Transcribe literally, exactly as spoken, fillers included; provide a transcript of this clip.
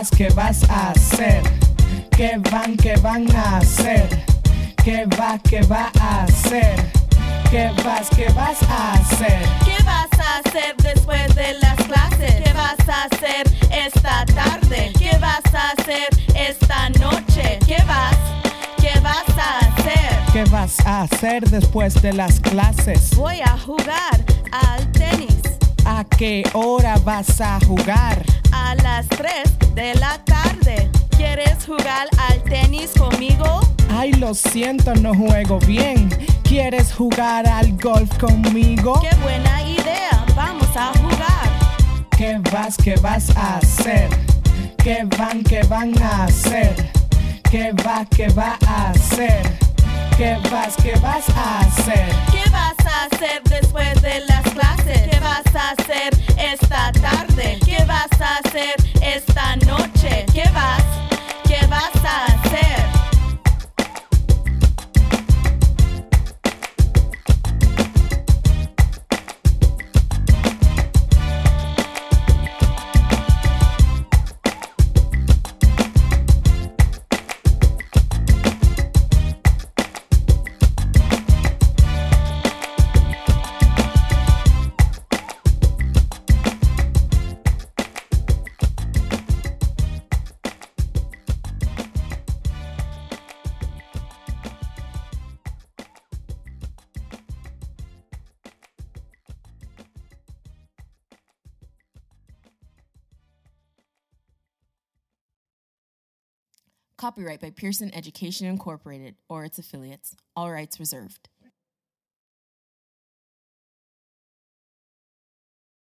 vas, qué vas a hacer? ¿Qué van, qué van a hacer? ¿Qué va, qué va a hacer? ¿Qué vas, qué vas a hacer? ¿Qué vas a hacer después de las clases? ¿Qué vas a hacer esta tarde? ¿Qué vas a hacer esta noche? ¿Qué vas, qué vas a hacer? ¿Qué vas a hacer después de las clases? Voy a jugar al tenis. ¿A qué hora vas a jugar? A las tres de la tarde. ¿Quieres jugar al tenis conmigo? Ay, lo siento, no juego bien. ¿Quieres jugar al golf conmigo? ¡Qué buena idea! ¡Vamos a jugar! ¿Qué vas, qué vas a hacer? ¿Qué van, qué van a hacer? ¿Qué va, qué va a hacer? ¿Qué vas, qué vas a hacer? ¿Qué vas a hacer después de las clases? ¿Qué vas a hacer esta tarde? ¿Qué vas a hacer esta noche? ¿Qué vas, qué vas a hacer? Copyright by Pearson Education Incorporated or its affiliates. All rights reserved.